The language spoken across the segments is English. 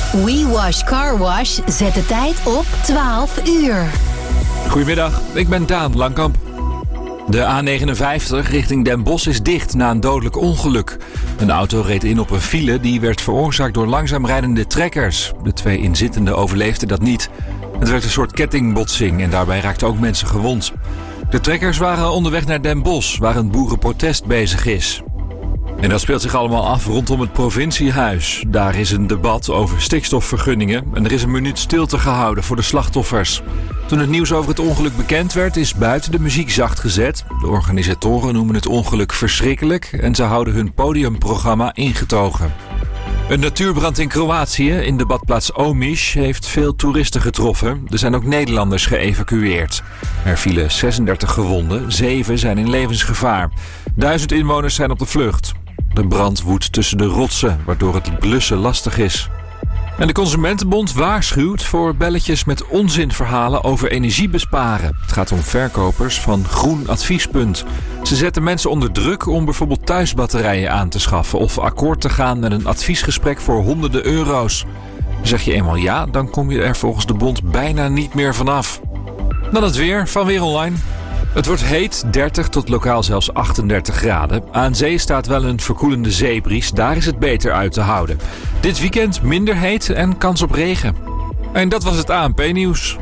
We Wash Car Wash zet de tijd op 12 uur. Goedemiddag, ik ben Daan Langkamp. De A59 richting Den Bosch is dicht na een dodelijk ongeluk. Een auto reed in op een file die werd veroorzaakt door langzaam rijdende trekkers. De 2 inzittenden overleefden dat niet. Het werd een soort kettingbotsing en daarbij raakten ook mensen gewond. De trekkers waren onderweg naar Den Bosch, waar een boerenprotest bezig is. En dat speelt zich allemaal af rondom het provinciehuis. Daar is een debat over stikstofvergunningen en er is een minuut stilte gehouden voor de slachtoffers. Toen het nieuws over het ongeluk bekend werd, is buiten de muziek zacht gezet. De organisatoren noemen het ongeluk verschrikkelijk en ze houden hun podiumprogramma ingetogen. Een natuurbrand in Kroatië, in de badplaats Omiš, heeft veel toeristen getroffen. Er zijn ook Nederlanders geëvacueerd. Er vielen 36 gewonden, 7 zijn in levensgevaar. 1000 inwoners zijn op de vlucht. De brand woedt tussen de rotsen, waardoor het blussen lastig is. En de Consumentenbond waarschuwt voor belletjes met onzinverhalen over energiebesparen. Het gaat om verkopers van Groen Adviespunt. Ze zetten mensen onder druk om bijvoorbeeld thuisbatterijen aan te schaffen of akkoord te gaan met een adviesgesprek voor honderden euro's. Zeg je eenmaal ja, dan kom je er volgens de bond bijna niet meer vanaf. Dan het weer van Weer Online. Het wordt heet, 30 tot lokaal zelfs 38 graden. Aan zee staat wel een verkoelende zeebries, daar is het beter uit te houden. Dit weekend minder heet en kans op regen. En dat was het ANP-nieuws.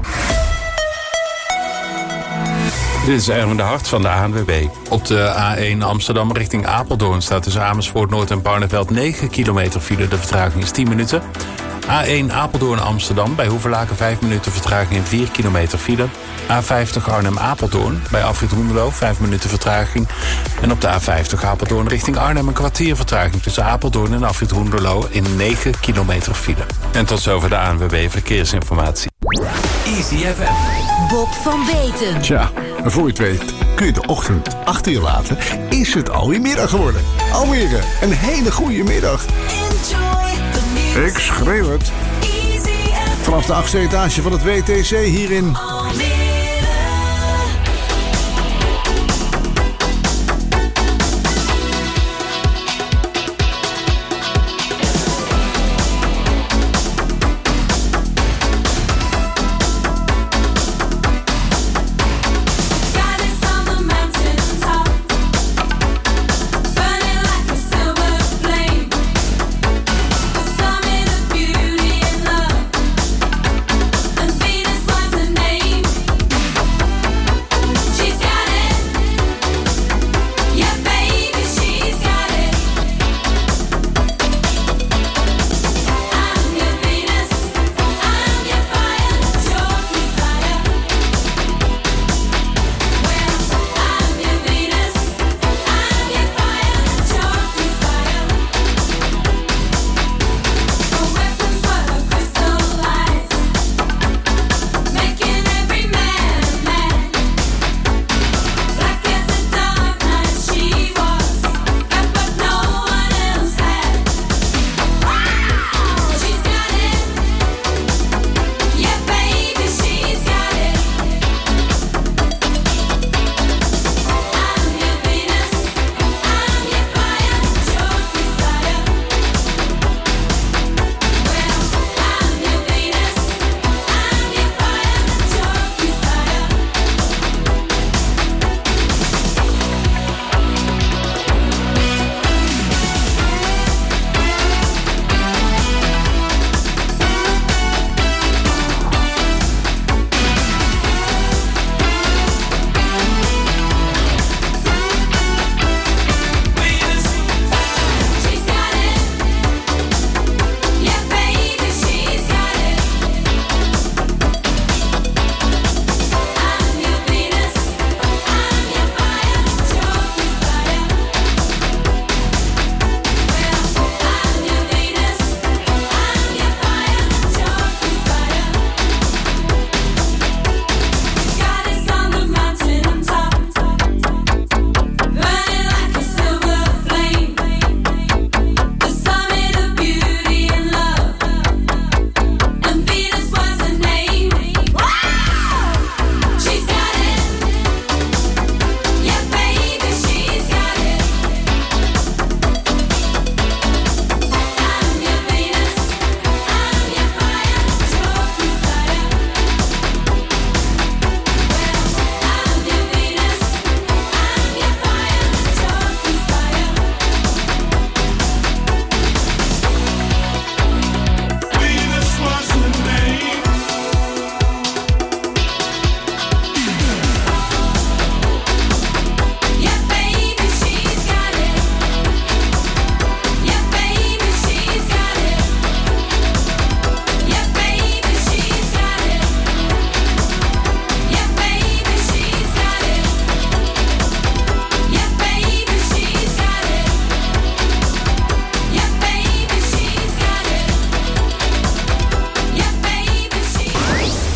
Dit is Erwin de Hart van de ANWB. Op de A1 Amsterdam richting Apeldoorn staat tussen Amersfoort Noord en Barneveld 9 kilometer file. De vertraging is 10 minuten. A1 Apeldoorn Amsterdam bij Hoevelaken 5 minuten vertraging en 4 kilometer file. A50 Arnhem-Apeldoorn bij Afrit Hoenderloo 5 minuten vertraging. En op de A50 Apeldoorn richting Arnhem een kwartier vertraging tussen Apeldoorn en Afrit Hoenderloo in 9 kilometer file. En tot zover de ANWB Verkeersinformatie. Easy FM. Bob van Beten. Tja, voor je het weet kun je de ochtend achter je laten. Is het alweer middag geworden. Almere, een hele goede middag. Ik schreeuw het. Vanaf de 8e etage van het WTC hier in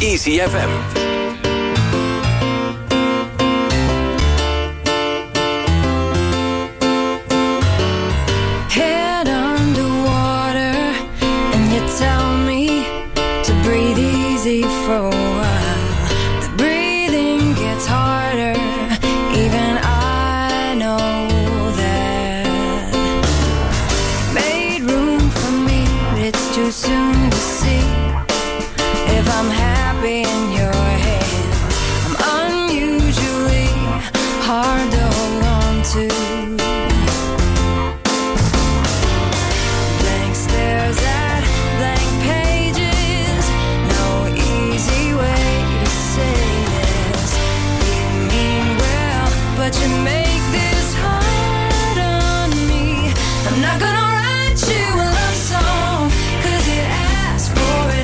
Easy FM. Head underwater and you tell me to breathe easy for a while. The breathing gets harder, even I know that. Made room for me, but it's too soon to see if I'm happy in your hands. I'm unusually hard to hold on to. Blank stares at blank pages. No easy way to say this. You mean well, but you make this hard on me. I'm not gonna write you a love song, 'cause you asked for it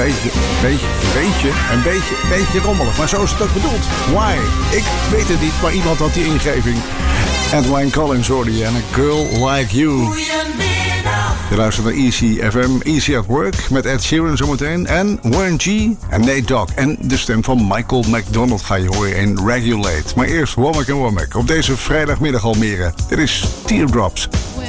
beetje rommelig. Maar zo is het ook bedoeld. Why? Ik weet het niet, maar iemand had die ingeving. Edwin Collins hoorde je en A Girl Like You. Je luistert naar Easy FM, Easy at Work met Ed Sheeran zometeen. En Warren G en Nate Dogg. En de stem van Michael McDonald ga je horen in Regulate. Maar eerst Womack en Womack op deze vrijdagmiddag Almere. Dit is Teardrops.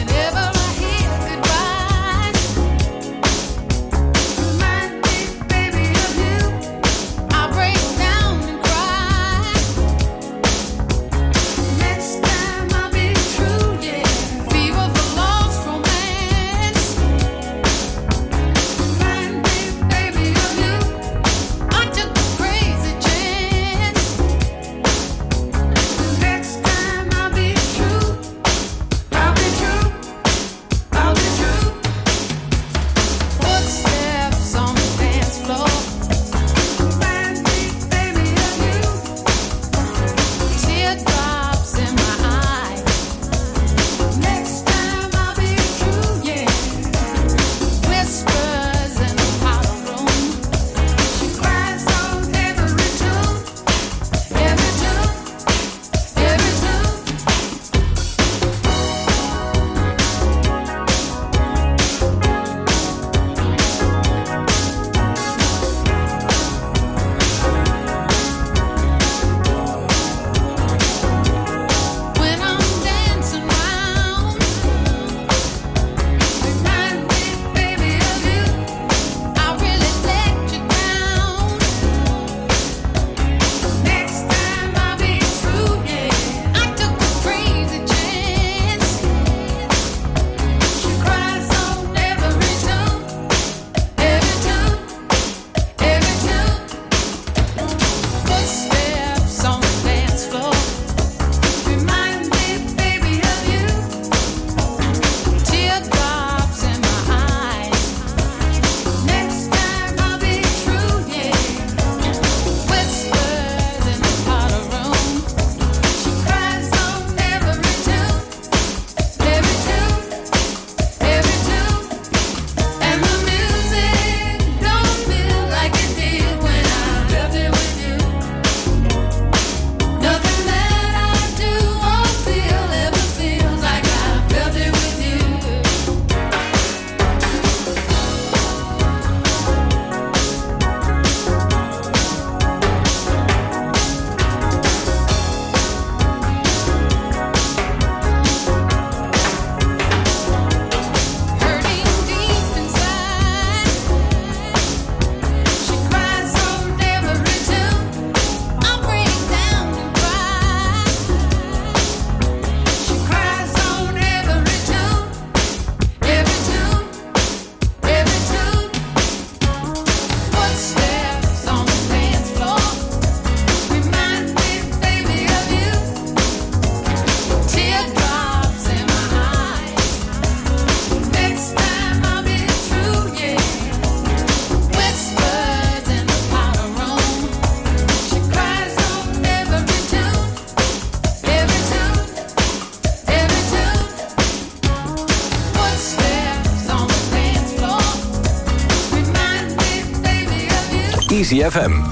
Easy FM.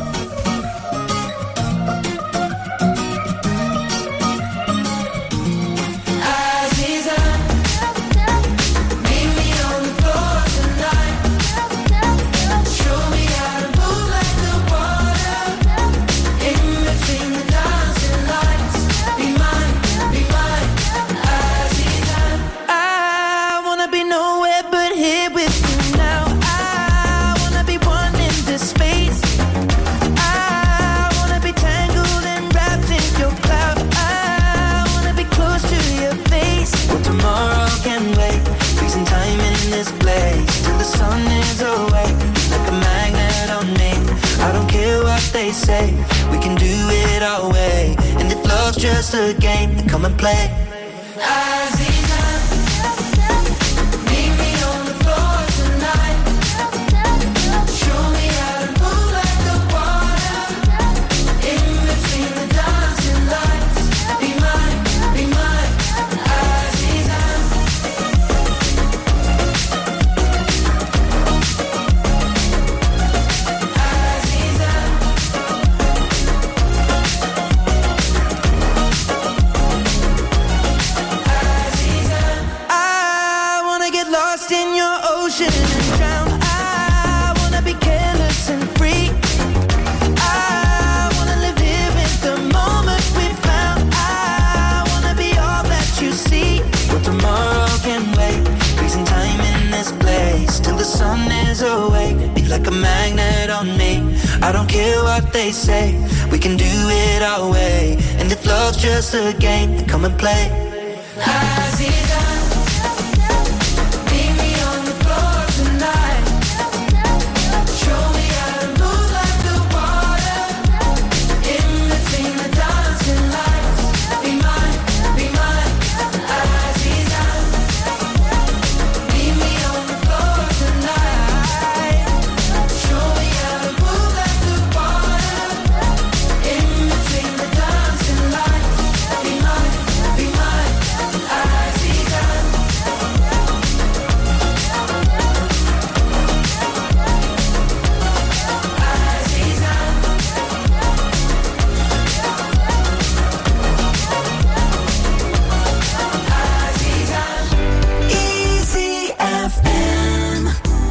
Just a game, then come and play. ocean and drown. I wanna be careless and free. I wanna live here in the moment we found. I wanna be all that you see. But tomorrow can wait. Freezing time in this place till the sun is awake. Be like a magnet on me. I don't care what they say. We can do it our way. And if love's just a game, then come and play. Aziza, meet me on the floor tonight. Show me how to move like the water. In between the dancing lights. Be mine, Aziza. Meet me on the floor tonight. Show me how to move like the water. In between the dancing lights. Be mine, Aziza. Easy FM.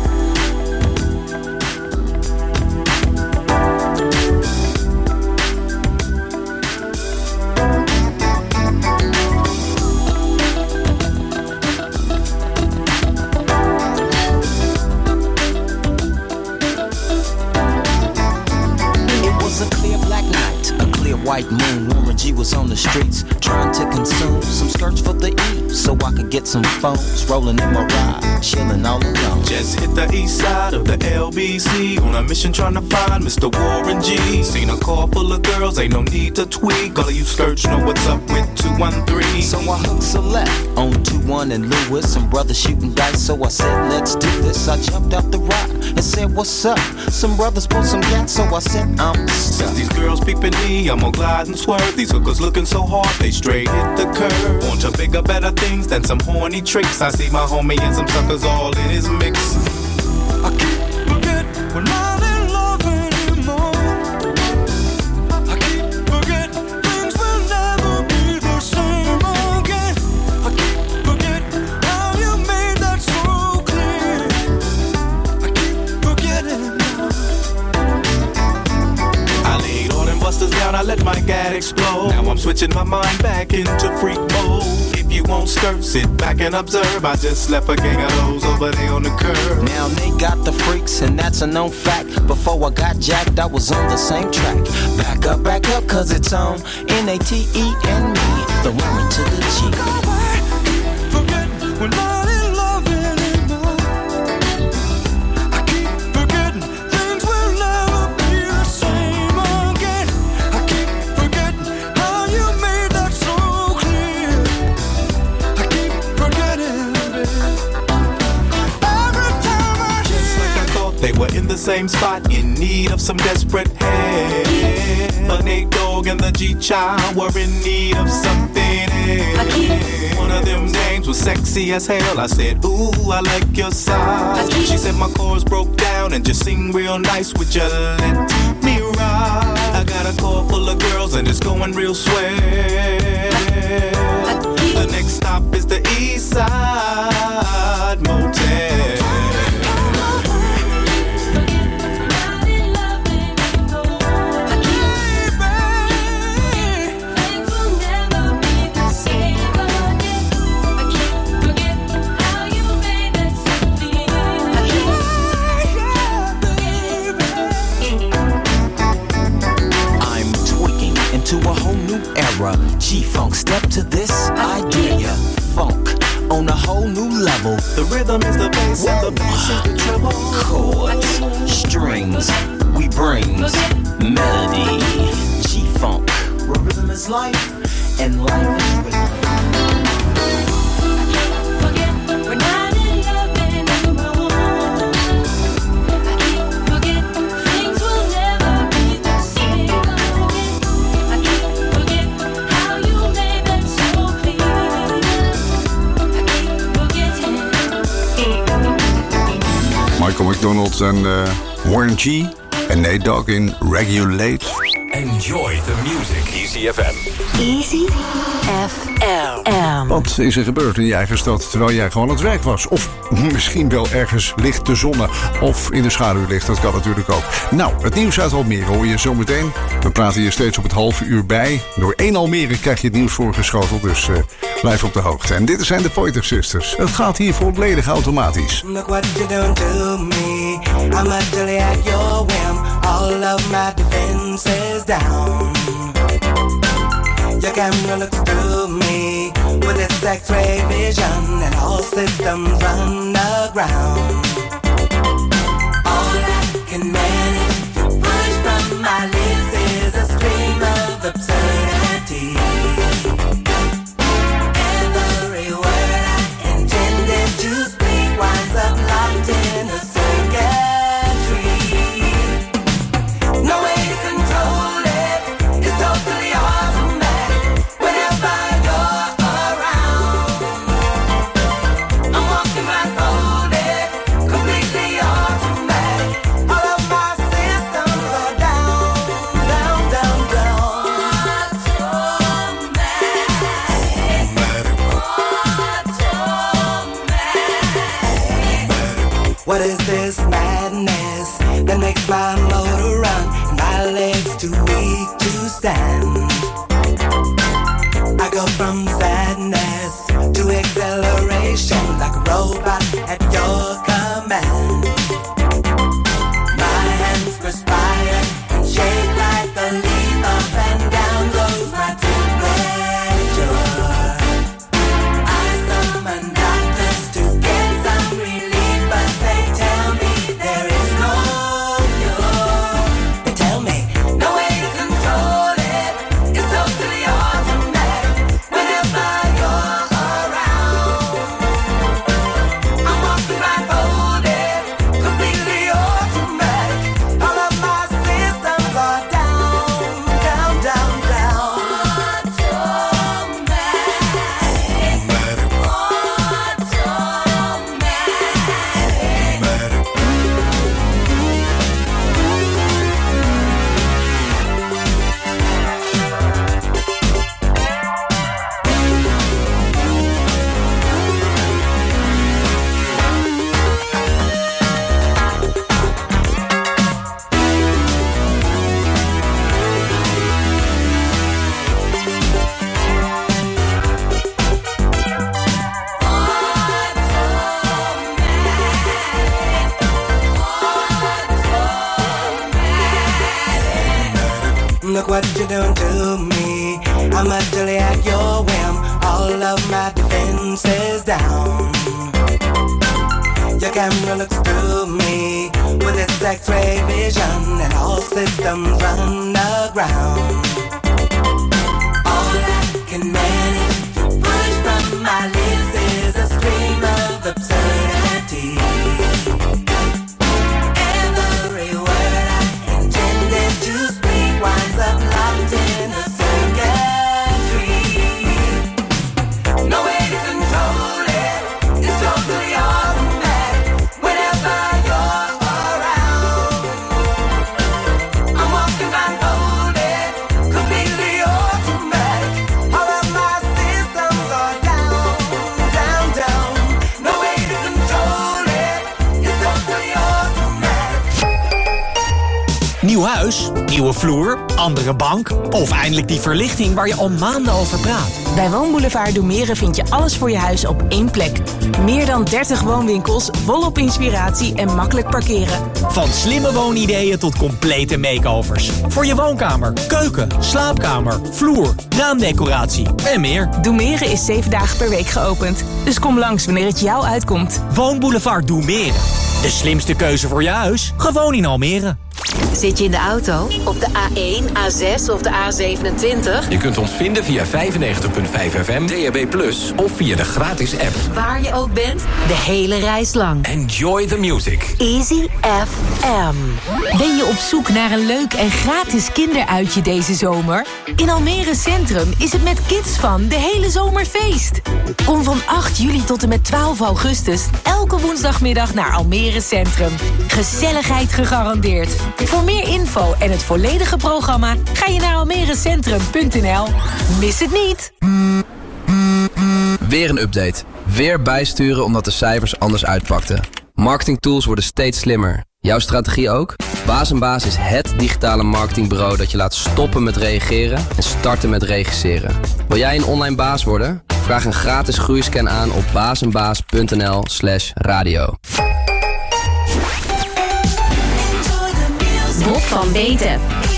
It was a clear black night, a clear white moon. Warren G was on the streets trying to consume some skirts for the E, so I could get some phones. Rolling in my ride, chilling all alone. Just hit the east side of the LBC on a mission trying to find Mr. Warren G. Seen a car full of girls, ain't no need to tweak. All of you skirts know what's up with 213. So I hooked select on 21 and Lewis. Some brothers shooting dice, so I said, let's do this. I jumped out the ride and said, what's up? Some brothers pulled some gas, so I said, I'm Since stuck. these girls peeping me, I'm gonna glide and swerve. These hookers looking so hard, they straight hit the curve. Want to bigger, better things than some horny tricks. I see my homie and some suckers all in his mix. I keep forget we're not in love anymore. I keep forget things will never be the same again. I keep forget how you made that so clear. I keep forgetting now. I laid all them busters down, I let my gat explode. Now I'm switching my mind back into freak mode. If you won't skirt, sit back and observe. I just left a gang of those over there on the curb. Now they got the freaks, and that's a known fact. Before I got jacked, I was on the same track. Back up, cause it's on N-A-T-E and me. The woman to the G. Forget we're not in love anymore. I keep forgetting things will never be the same again. I keep forgetting how you made that so clear. I keep forgetting it. Every time I Just like I thought they were in the same spot, in need of some desperate help. But Nate Dogg and the G-Child were in need of something else. One of them names was sexy as hell. I said, ooh, I like your size. She said my chords broke down and just sing real nice. Would you let me ride? I got a car full of girls and it's going real swell. The next stop is the East Side Motel. To a whole new era, G-Funk, step to this idea. Funk on a whole new level. The rhythm is the bass and the bass is the treble. Chords, strings, we brings melody. G-Funk, where rhythm is life and life is rhythm. Michael McDonald en Warren G. En Nate Dogg in Regulate. Enjoy the music. Easy FM. Easy FM. Wat is er gebeurd in je eigen stad terwijl jij gewoon aan het werk was? Of misschien wel ergens ligt te zonnen. Of in de schaduw ligt, dat kan natuurlijk ook. Nou, het nieuws uit Almere hoor je zo meteen. We praten hier steeds op het halve uur bij. Door 1 Almere krijg je het nieuws voorgeschoteld, dus blijf op de hoogte. En dit zijn de Pointer Sisters. Het gaat hier volledig automatisch. Look what you done to me. I'm utterly at your whim. All of my defenses down. Your camera looks through me with its X-ray vision, and all systems run aground. All I can manage to push from my lips is a stream of absurdity. Every word I intended to speak winds up locked in a circuitry. No way to control it, it's totally automatic. Whenever you're around, I'm walking blindfolded, completely automatic. All of my systems are down, down, down, down. Automatic. What is this madness that makes my motor run and my legs too weak to stand? I go from sadness to acceleration like a robot at your command. My hands perspire and shake like a leaf. Up and down goes my temperature. I summon doctors to get some relief, but they tell me there is no cure. They tell me no way to control it, it's totally automatic. Whenever you're around, I'm walking blindfolded, completely automatic. All of my systems are down, down, down, down. Look what you're doing to me. I'm utterly at your whim. All of my defenses down. Your camera looks through me with its X-ray vision, and all systems run aground. All I can manage to push from my lips is a stream of absurdity. Every word I intended to speak winds up locked in a circuitry. No way to control it, it's totally automatic. Whenever you're around, I'm walking blindfolded, completely automatic. All of my systems are down, down, down. No way to control it, it's totally automatic. Nieuw huis, nieuwe vloer, andere bank of eindelijk die verlichting waar je al maanden over praat. Bij Woonboulevard Doemeren vind je alles voor je huis op één plek. Meer dan 30 woonwinkels, volop inspiratie en makkelijk parkeren. Van slimme woonideeën tot complete makeovers. Voor je woonkamer, keuken, slaapkamer, vloer, raamdecoratie en meer. Doemeren is 7 dagen per week geopend. Dus kom langs wanneer het jou uitkomt. Woonboulevard Doemeren. De slimste keuze voor je huis, gewoon in Almere. Zit je in de auto? Op de A1, A6 of de A27? Je kunt ons vinden via 95.5 FM, DAB+, of via de gratis app. Waar je ook bent, de hele reis lang. Enjoy the music. Easy FM. Ben je op zoek naar een leuk en gratis kinderuitje deze zomer? In Almere Centrum is het met Kids Fun de hele zomer feest. Kom van 8 juli tot en met 12 augustus elke elke woensdagmiddag naar Almere Centrum. Gezelligheid gegarandeerd. Voor meer info en het volledige programma ga je naar almerecentrum.nl. Mis het niet! Weer een update. Weer bijsturen omdat de cijfers anders uitpakten. Marketingtools worden steeds slimmer. Jouw strategie ook? Baas & Baas is het digitale marketingbureau dat je laat stoppen met reageren en starten met regisseren. Wil jij een online baas worden? Vraag een gratis groeiscan aan op baasnbaas.nl/radio. Bob van Weten.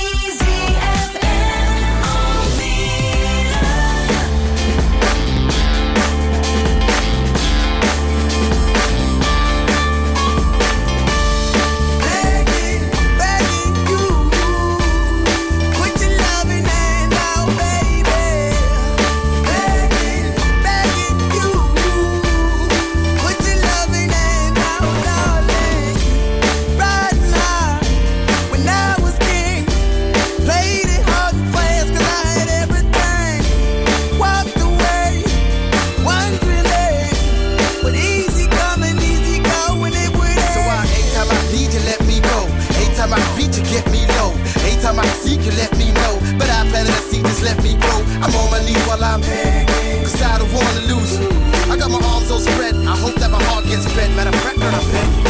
I seek you, let me know. But I better to see, just let me go. I'm on my knees while I'm begging, cause I don't wanna lose you. I got my arms so spread, I hope that my heart gets fed. Matter of fact, girl, I'm begging.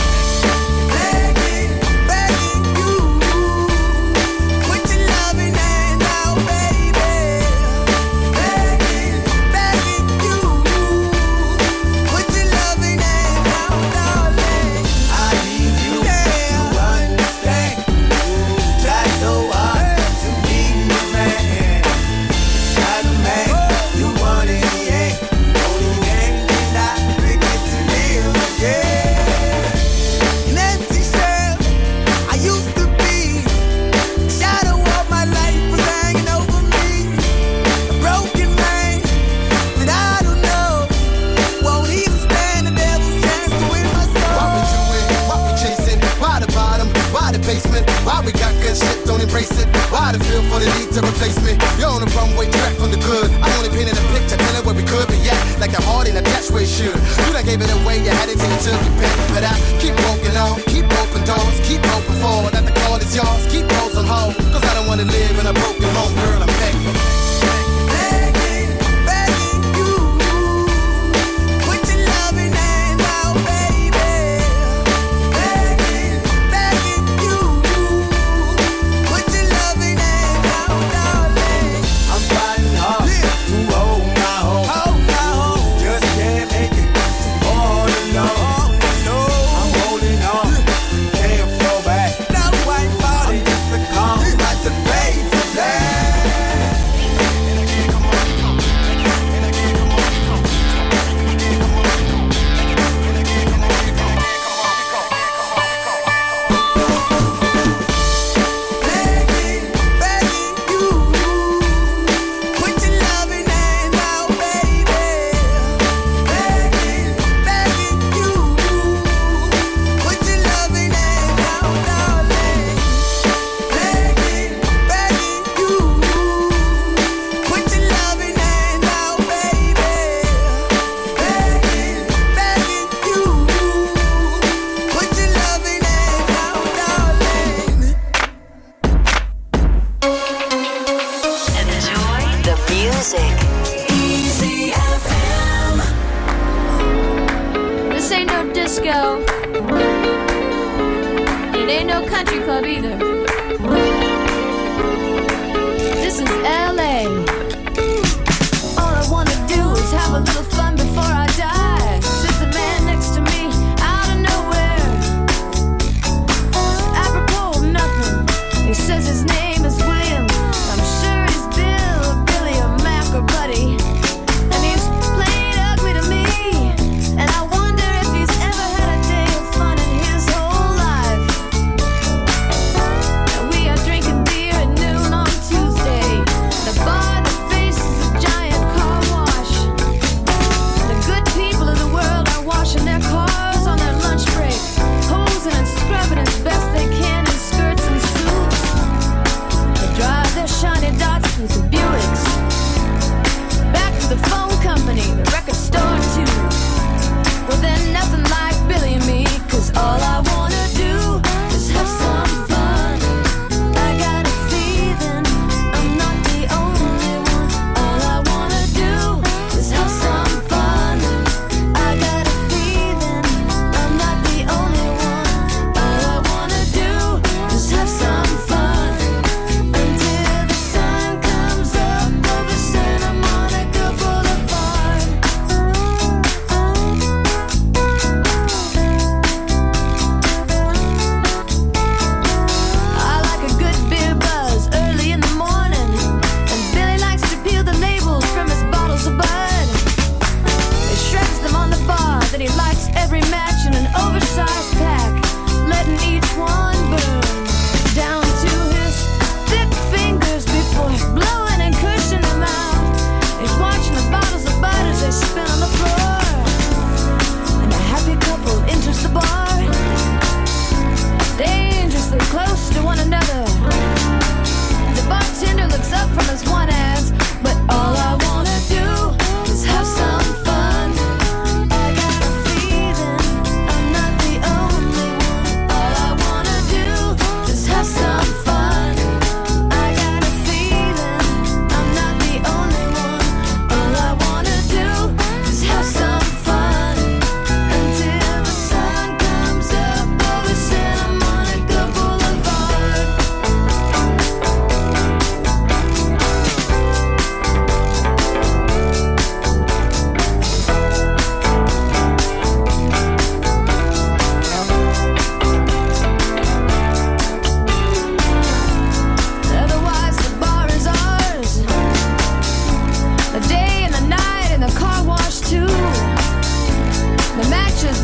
Why we got good shit, don't embrace it. Why the feel for the need to replace me? You're on the runway track from the good. I'm only painting a picture, telling where we could be at. Like a heart in a catch where it should. You done gave it away, you had it till you took your pen. But I keep walking on, keep open doors, keep open forward. That the call is yours, keep those on hold. Cause I don't wanna live in a broken home, girl, I'm begging.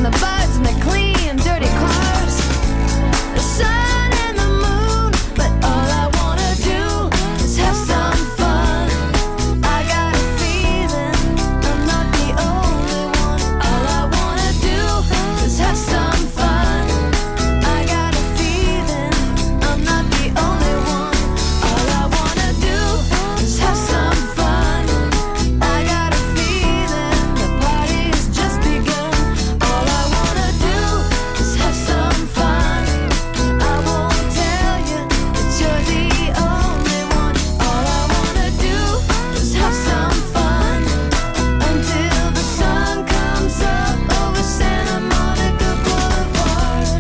and the birds and the clean, dirty cars, the sun and the moon. But all I wanna do is have some fun. I got a feeling I'm not the only one. All I wanna do is have some fun. I got a feeling I'm not the only one. All I wanna do is have some fun. I got a feeling the party's just begun. All I wanna do is have some fun. I won't tell you that you're the only one. All I wanna do is have some fun until the sun comes up over Santa Monica Boulevard.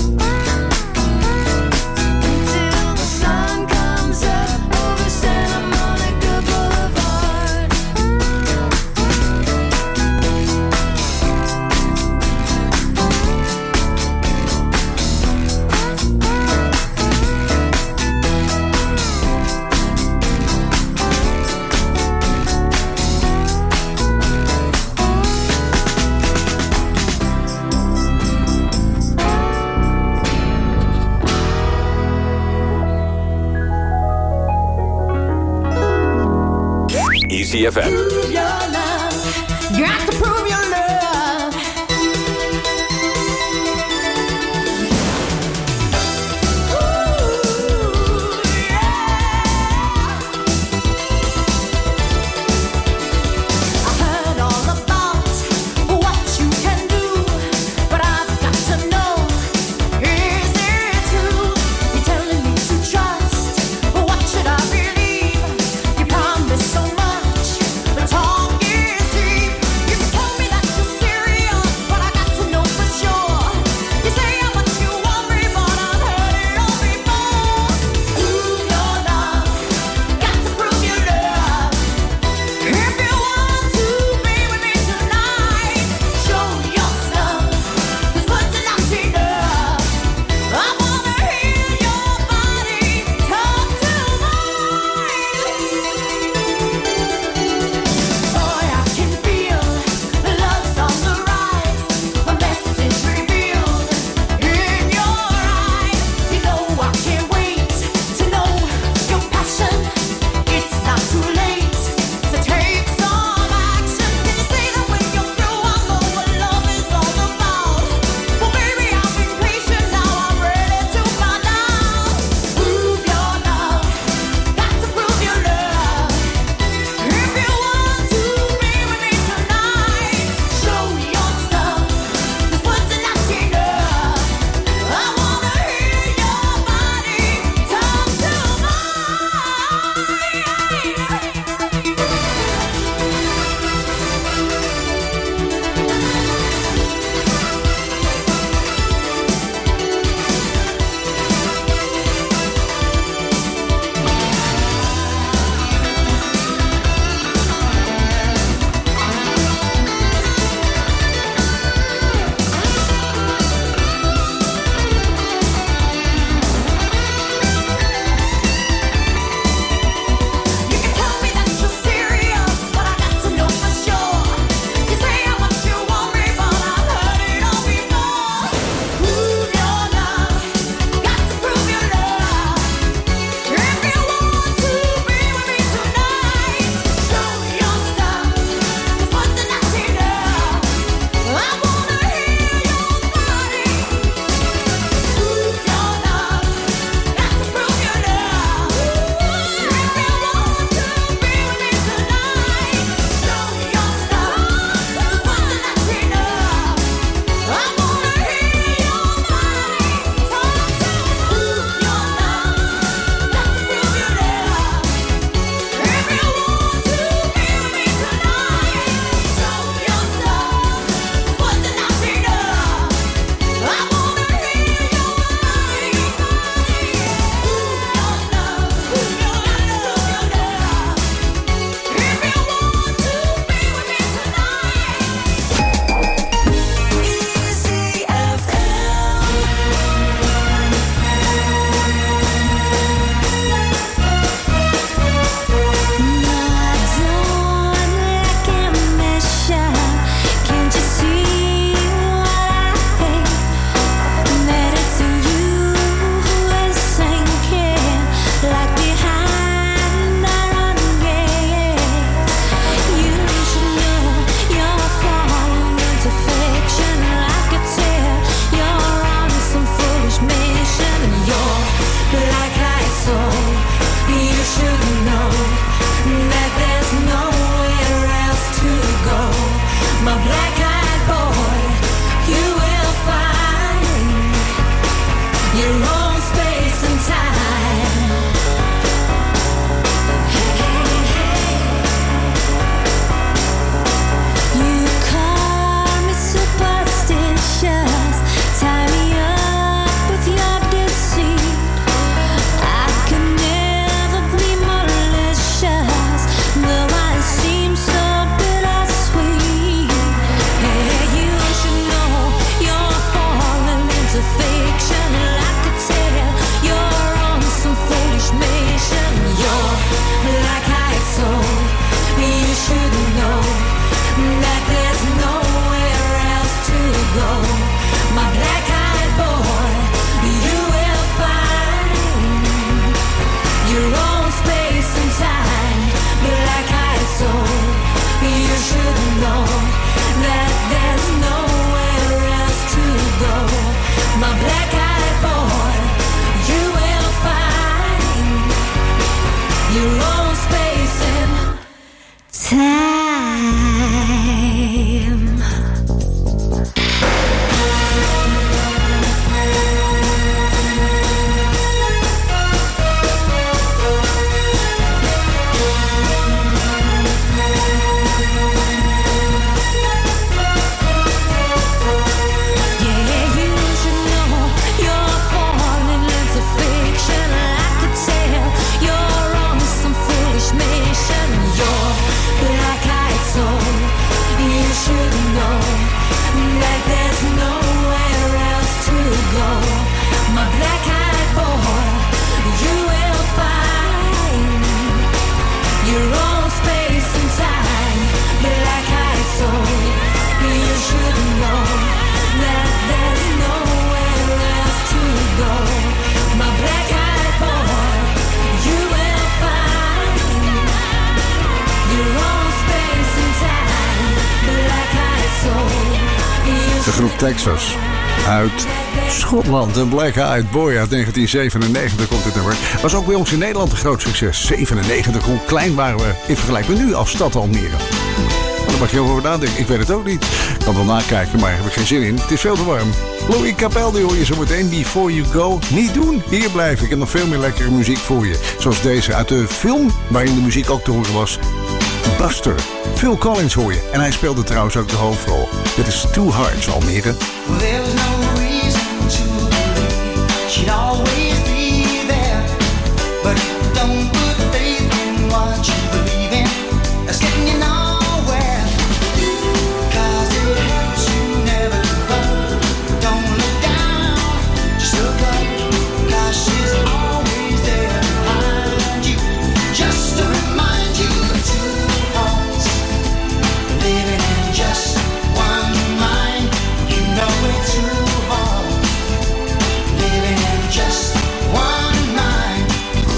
Until the sun comes up over Santa Monica Boulevard. Easy FM. Prove your love. You have to prove your love. Ooh, yeah. I heard all about what you can do, but I've got to know, is it true? You're telling me to trust, but what should I believe? You promised so much, but talking groep Texas uit Schotland. Een Black Eyed Boy uit 1997 komt dit nummer. Was ook bij ons in Nederland een groot succes. 97, hoe klein waren we in vergelijking met nu als stad Almere? Daar mag je over nadenken. Ik weet het ook niet. Ik kan wel nakijken, maar daar heb ik geen zin in. Het is veel te warm. Louis Capaldi hoor je zo meteen. Before You Go. Niet doen. Hier blijf ik. En nog veel meer lekkere muziek voor je. Zoals deze uit de film waarin de muziek ook te horen was. Buster. Phil Collins hoor je. En hij speelde trouwens ook de hoofdrol. Dit is Two Hearts, Almere. Well, there was no reason to believe she'd always be there. But don't put faith in what you believe in. That's getting you nowhere. 'Cause it helps you never give up. Don't look down, just look up. 'Cause she's always there behind you. Just to remind you of two hearts living in just one mind. You know it's two hearts living in just one mind.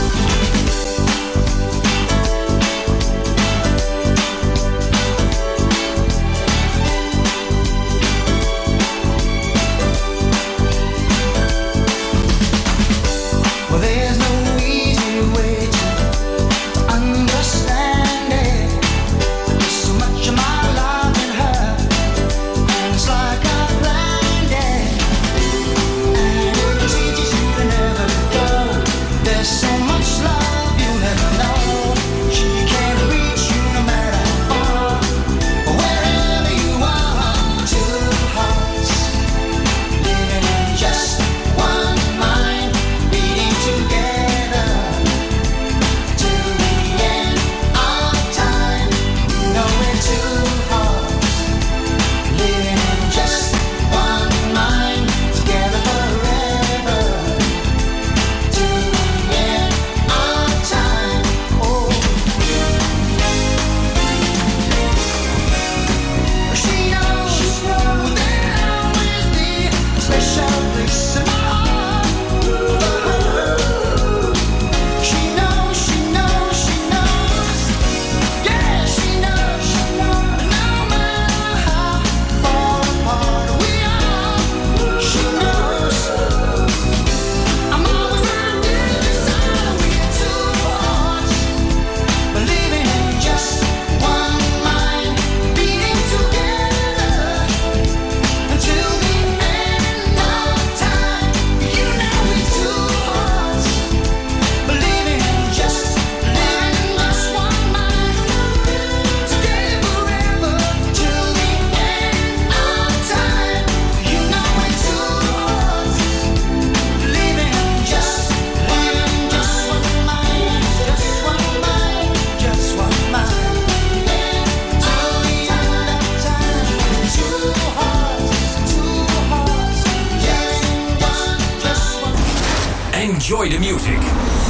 Well, there's no easy way to understand it. There's so much of my love in her, and it's like I planned it. And it teaches you to never go. There's so much love you'll never know. She can't reach you no matter how far, or wherever you are. Two hearts living in just one mind, beating together till the end of time. You know we're two hearts living in just one mind, together forever till the end of time. Oh, she knows there'll always be a special place in my heart. She knows, yeah, she knows, no matter how far apart we are. She knows I'm always right there beside her. We're two hearts, believing in just one mind, beating together until the end of time. You know we're two hearts, believing in just one mind, together forever till the end of time. You know we're two hearts, believing in just one mind, just one mind, till the end of time. Two hearts, just one. Enjoy the music.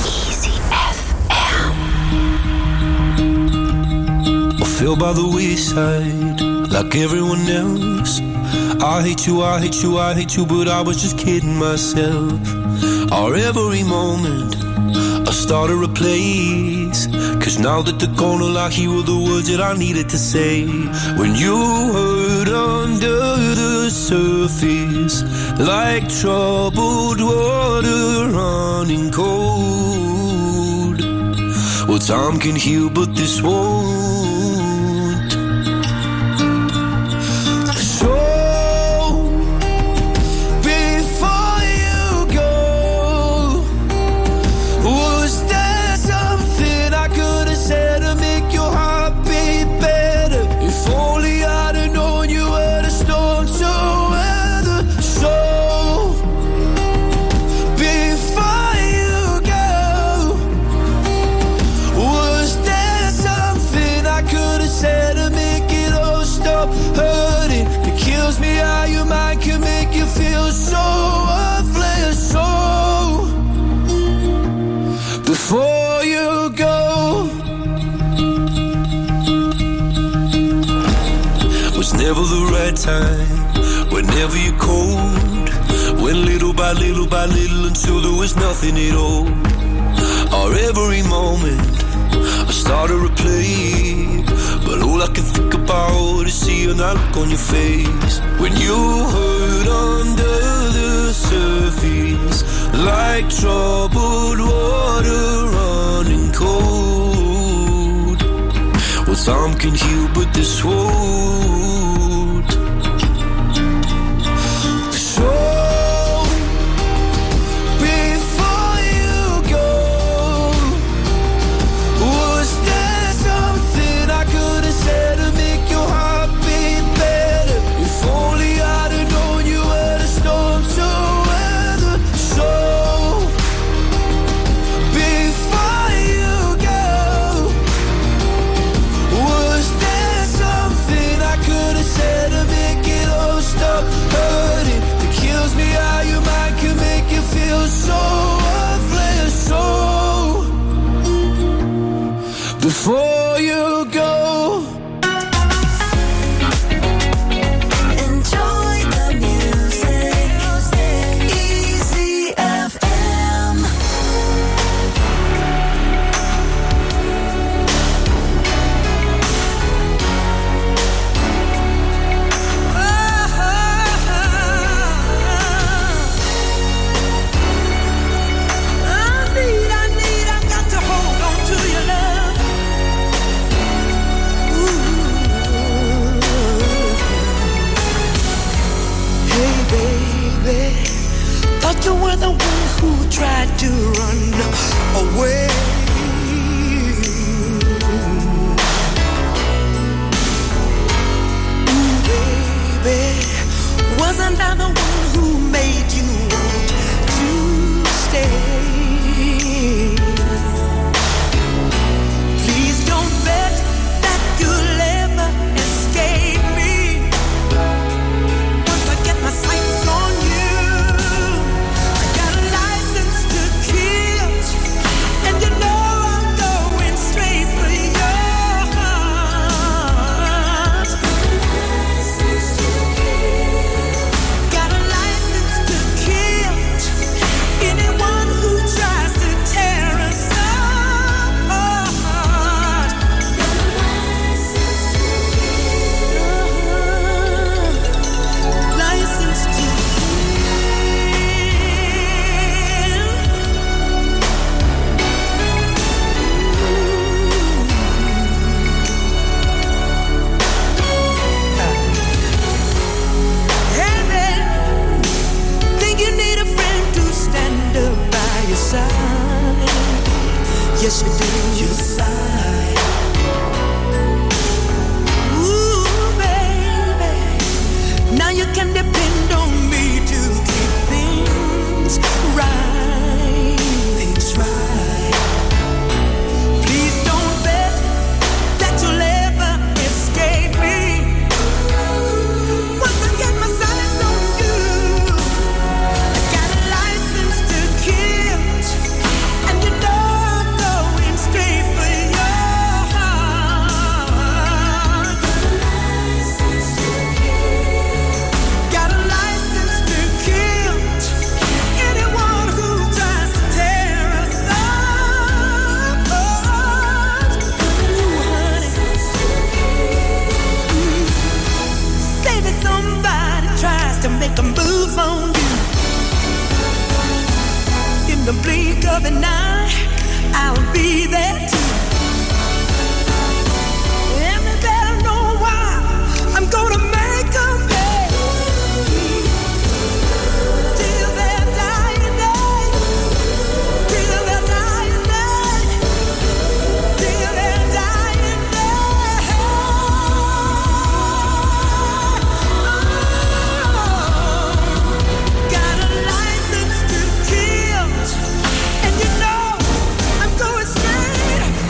I fell by the wayside like everyone else. I hate you, I hate you, I hate you, but I was just kidding myself. Our every moment I started a place. 'Cause now that they're gone, all I hear were the words that I needed to say. When you hurt under the surface, like troubled water running cold. Well, time can heal, but this won't. So, before you go, was there something I could have said to make your heart beat better? If only I'd have known you were the storm to weather. So, before you go, was there something I could have said to make it all stop hurting? It kills me how your mind can make you feel so worthless. So, before you go, was never the right time, whenever you're cold. Went little by little by little until there was nothing at all. Our every moment I started to play, but all I can think about is seeing that look on your face when you hurt under the surface, like troubled water running cold. Well, time can heal, but this won't. So before you go, was there something I could have said to make your heart beat better? If only I'd have known you were the storm to weather. So before you go, was there something I could have said to make it all stop hurting? It kills me how your mind can make you feel so worthless. So before you go, Enjoy the music. Easy FM. I've got to hold on to your love. Hey baby, thought you were the one who tried to run away. Ooh baby, wasn't I the one who made you want to stay? Please don't bet that you'll ever escape me. Once I get my sights on you, I got a license to kill, and you know I'm going straight for your heart. Got a license to kill anyone who tries to tear us apart. License to Hey man, think you need a friend to stand up by your side? Yes you do. Your side. Ooh baby, now you can depend on me to keep things right. Things right. Please don't bet that you'll ever escape me. Once I get my sights on you, I got a license to kill, and you know I'm going straight for your heart. Got a license to kill anyone who tries to tear us apart. Ooh, honey. Say that somebody tries to make a move on you. In the blink of an eye, I'll be there too. And they better know why I'm gonna make 'em pay. Till their dying day. Till their dying day. Till their dying day. Got a license to kill, and you know I'm going straight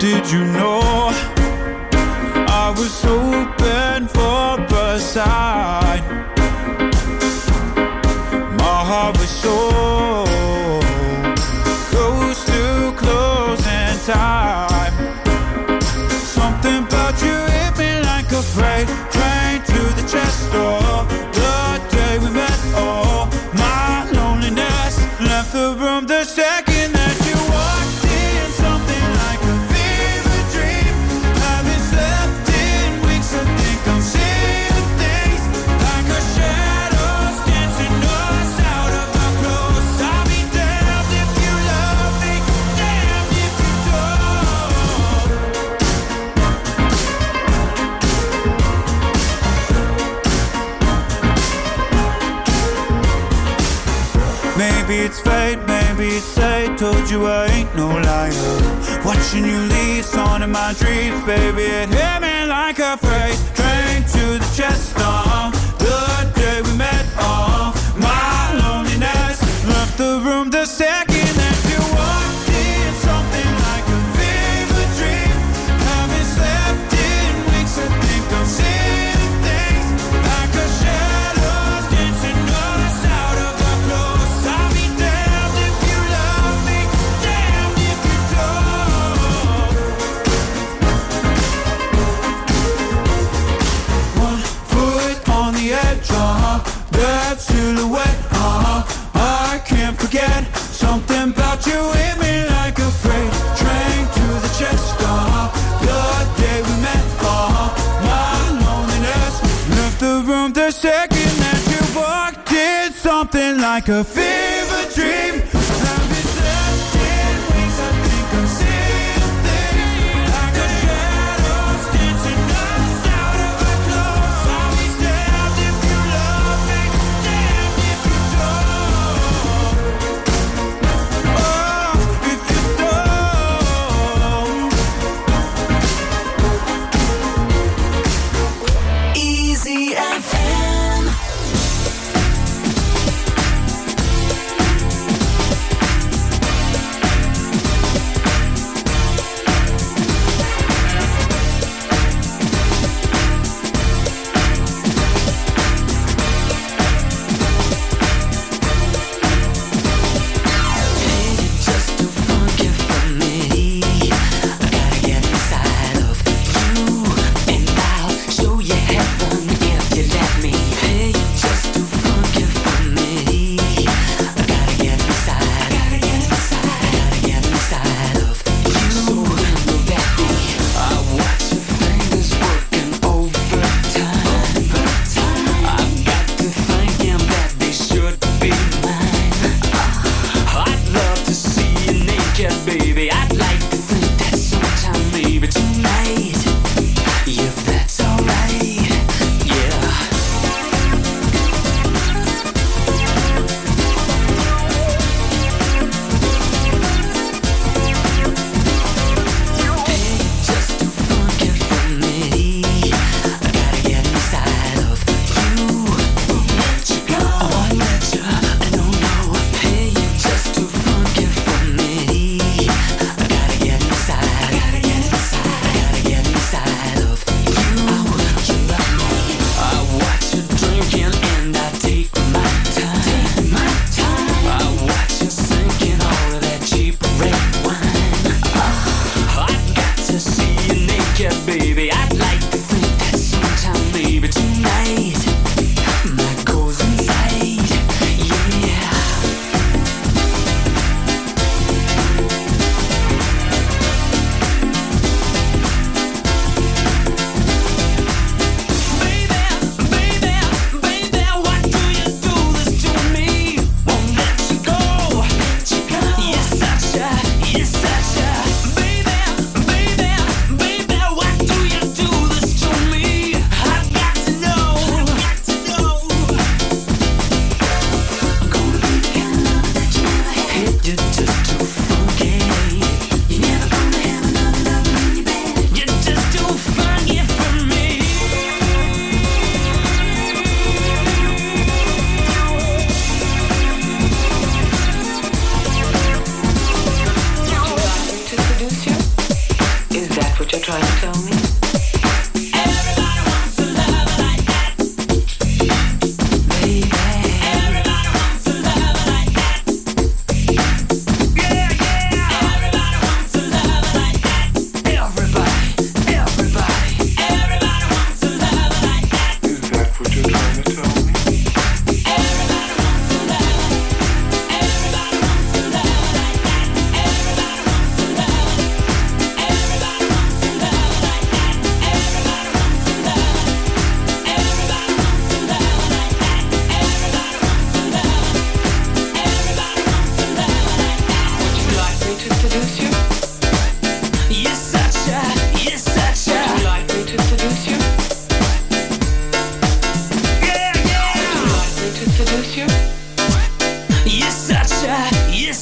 Did you know I was hoping for a sign? My heart was so close to closing time. Something about you hit me like a freight train to the chest door. The day we met, oh, my loneliness left the room the second that you walked in. Something like a fever dream. Haven't slept in weeks, I think I'm seeing things like a shadows dancing us out of our clothes. I'll be damned if you love me, damned if you don't. Maybe it's fate, maybe it's fate. Told you I ain't no liar. Watching you leave, song in my dreams, baby. It hit me like a freight train to the chest. The day we met, my loneliness left the room the second that you walked in. Something like a fever dream. Haven't slept in weeks, I think I'm seeing things like a shadow dancing us out of our clothes. I'll be damned if you love me, damned if you don't. One foot on the edge, that silhouette, I can't forget. Something about you hit me like a freight train to the chest. The day we met, my loneliness left the room the second that you walked in. Something like a fever dream. Haven't slept in weeks, I think I'm seeing things like a shadows dancing us out of our clothes. I'll be damned if you love me, damned if you don't. Oh, if you don't. Easy FM. Just too funky for me. I gotta get inside of you, and I'll show you heaven if you let me. Hey, just too funky for me. I gotta get inside, gotta get inside of you. So look at me. I watch your fingers working overtime. I've got to thinking that they should be mine. I'd love to see you naked, baby. I'd like to think that sometime, maybe tonight, if that's alright, yeah. Hey, just too funky for me. I gotta get inside of you. Won't let you go. I won't let you. I don't know. Hey, just too funky for me. I gotta get inside. Gotta get inside of you. I want you love me. I watch you drinking and I take my time. I watch you sinking all of that cheap red wine. I've got to see you naked, baby. I'd like to think that sometime, maybe tonight, my goes inside, yeah. Baby, why do you do this to me? Won't let you go. Yes, Sasha. Baby, why do you do this to me? I've got to know. I'm gonna be the kind of love that you never had. You're just too funky. You're never gonna have another lover in your bed. You're just too funky for me. To seduce you is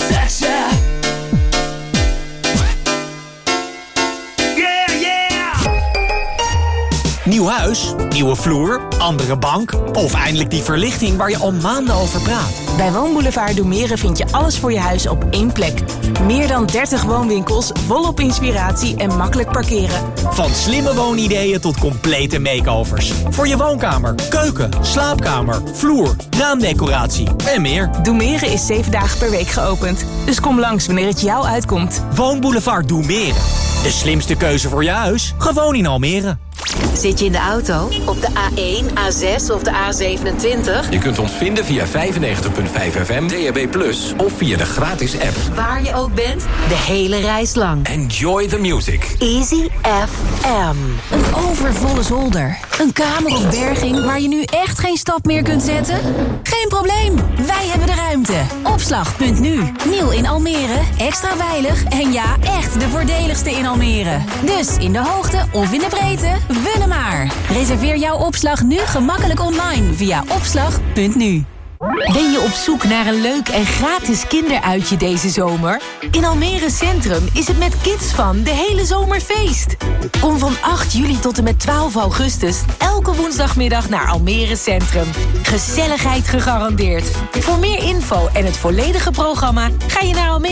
Sexy. Nieuw huis, nieuwe vloer, andere bank of eindelijk die verlichting waar je al maanden over praat. Bij Woonboulevard Doemeren vind je alles voor je huis op één plek. Meer dan 30 woonwinkels, volop inspiratie en makkelijk parkeren. Van slimme woonideeën tot complete makeovers. Voor je woonkamer, keuken, slaapkamer, vloer, raamdecoratie en meer. Doemeren is 7 dagen per week geopend. Dus kom langs wanneer het jou uitkomt. Woonboulevard Doemeren. De slimste keuze voor je huis, gewoon in Almere. Zit je in de auto? Op de A1, A6 of de A27? Je kunt ons vinden via 95.5 FM, DAB+, of via de gratis app. Waar je ook bent, de hele reis lang. Enjoy the music. Easy FM. Een overvolle zolder. Een kamer of berging waar je nu echt geen stap meer kunt zetten? Geen probleem, wij hebben de ruimte. Opslag.nu. Nieuw in Almere, extra veilig en ja, echt de voordeligste in Almere. Dus in de hoogte of in de breedte, vullen maar. Reserveer jouw opslag nu gemakkelijk online via opslag.nu. Ben je op zoek naar een leuk en gratis kinderuitje deze zomer? In Almere Centrum is het met Kids Fun de hele zomer feest. Kom van 8 juli tot en met 12 augustus elke woensdagmiddag naar Almere Centrum. Gezelligheid gegarandeerd. Voor meer info en het volledige programma ga je naar Almere.